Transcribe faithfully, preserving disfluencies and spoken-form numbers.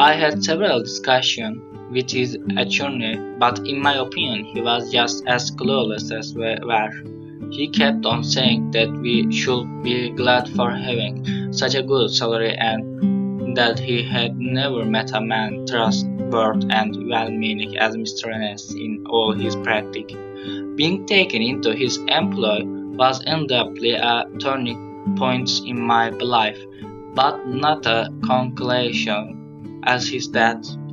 I had several discussions with his attorney, but in my opinion he was just as clueless as we were. He kept on saying that we should be glad for having such a good salary and that he had never met a man trustworthy and well-meaning as Mister Enes in all his practice. Being taken into his employ was undoubtedly a turning point in my life, but not a conclusion as his death.